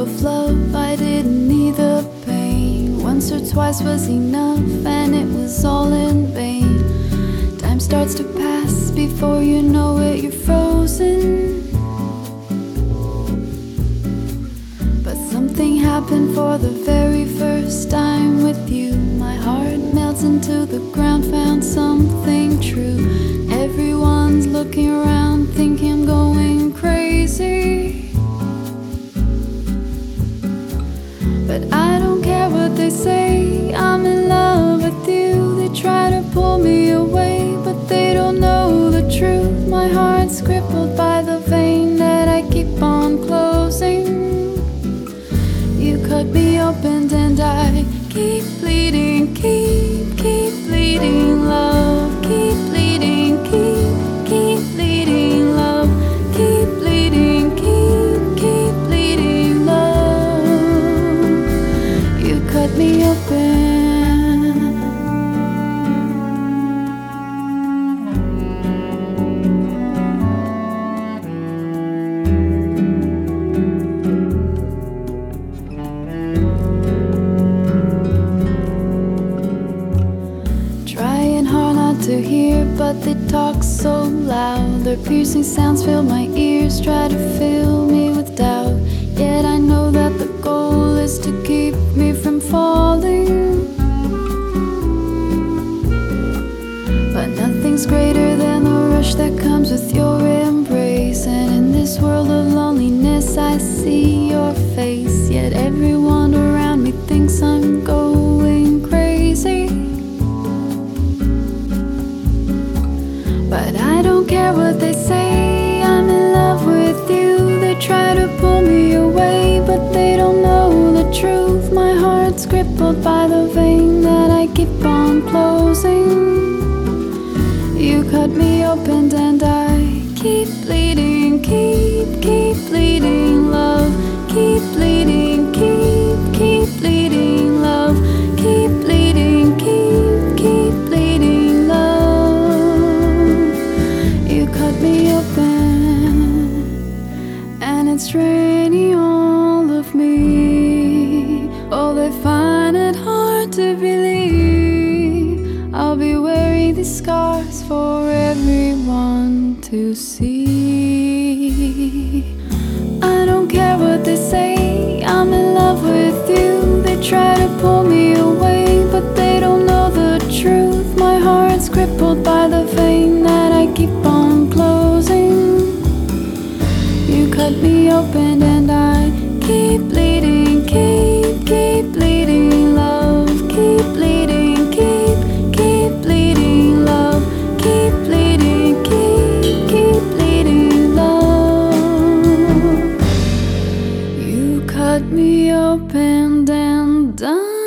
of love, I didn't need the pain. Once or twice was enough, and it was all in vain. Time starts to pass, before you know it, you're frozen. But something happened for the very first time with you. My heart melts into the ground, found something true. Everyone's looking around, thinking I'm going crazy. But I don't care what they say, I'm in love with you. They try to pull me away, but they don't know the truth. My heart's crippled by the vein that I keep on closing. You cut me open and I keep bleeding, keep bleeding, love. Keep bleeding, keep bleeding, love. Keep bleeding, keep bleeding, love. You cut me open. Trying hard not to hear, but they talk so loud. Their piercing sounds fill my ears, try to fill me with doubt. Yet I know that the goal is to keep me from falling. But nothing's greater than the rush that comes with your embrace. And in this world of loneliness, I see your face. Yet everyone around me thinks I'm going crazy. But I don't care what they say, I'm in love with you. They try to pull me away, but they don't know the truth. My heart's crippled by the vein that I keep on closing. You cut me open and I keep bleeding, keep bleeding, love. Keep bleeding, keep bleeding, love. Keep bleeding, keep bleeding, love. You cut me open, and it's raining all of me. Oh, they find it hard to believe I'll be wearing these scars for everyone to see. I don't care what they say, I'm in love with you. They try to pull me away, but they don't know the truth. My heart's crippled by the vein that I keep on closing. You cut me open and I keep bleeding, keep bleeding, love. Keep bleeding, keep bleeding, love. Keep bleeding, keep bleeding, love. You cut me open and I